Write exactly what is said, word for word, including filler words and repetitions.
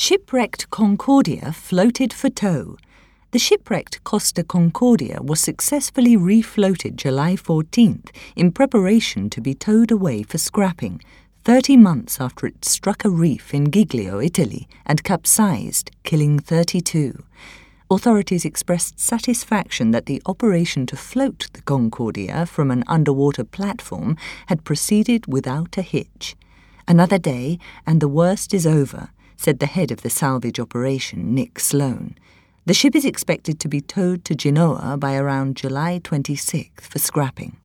Shipwrecked Concordia floated for tow. The shipwrecked Costa Concordia was successfully refloated July fourteenth in preparation to be towed away for scrapping, thirty months after it struck a reef in Giglio, Italy, and capsized, killing thirty-two. Authorities expressed satisfaction that the operation to float the Concordia from an underwater platform had proceeded without a hitch. Another day, and the worst is over, said the head of the salvage operation, Nick Sloan. The ship is expected to be towed to Genoa by around July twenty-sixth for scrapping.